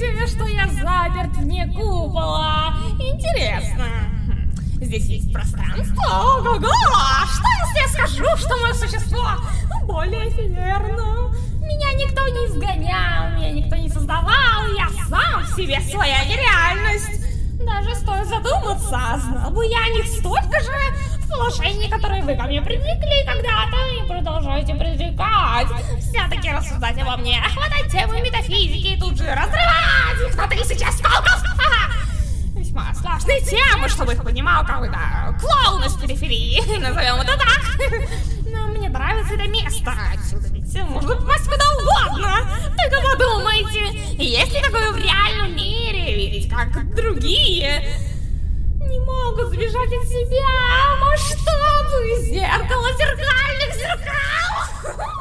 думаете, что я заперт вне купола? Интересно. Здесь есть пространство? Ого-го! Что если я скажу, что мое существо более эфемерно? Меня никто не изгонял, меня никто не создавал, я сам в себе своя нереальность. Даже стоит задуматься, знал бы я о них столько же в положении, которое вы ко мне привлекли когда-то и продолжаете привлекать. Все-таки рассуждать обо мне, хватать темы метафизики и тут же разрывать их на тысячи осколков. Весьма сложные темы, чтобы их понимал какой-то клоун из периферии, назовем это так. Но мне нравится это место, отсюда ведь можно попасть куда угодно. Только подумайте, есть ли такое в реальном мире, видеть как другие не могут сбежать от себя масштабы зеркала зеркальных зеркал.